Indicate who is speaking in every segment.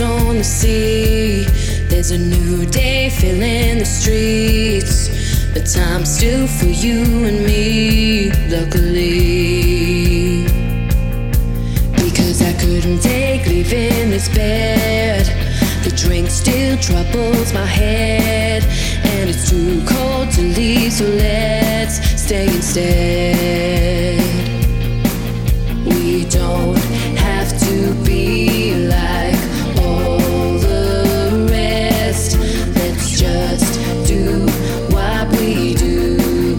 Speaker 1: on the sea. There's a new day filling the streets, but time's still for you and me, luckily. Because I couldn't take leaving this bed. The drink still troubles my head, and it's too cold to leave, so let's stay instead. We don't have to be like all the rest. Let's just do what we do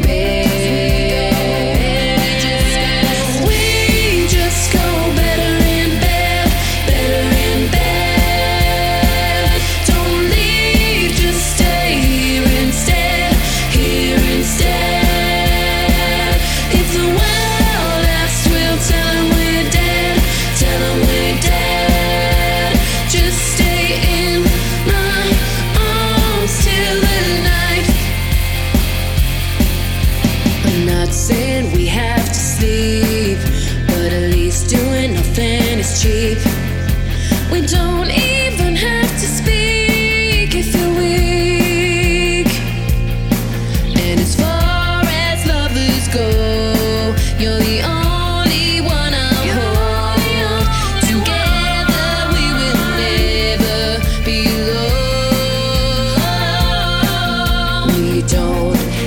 Speaker 1: best. We just go better in bed, better in bed. Don't leave, just stay here instead, here instead. If the world asks, we'll tell them we're dead, tell them we're dead. Just stay in my arms till the night. I'm not saying we have to sleep, but at least doing nothing is cheap. We don't even have to speak if you're weak. And as far as lovers go, you're the only one I'll hold. Together we will never be alone. We don't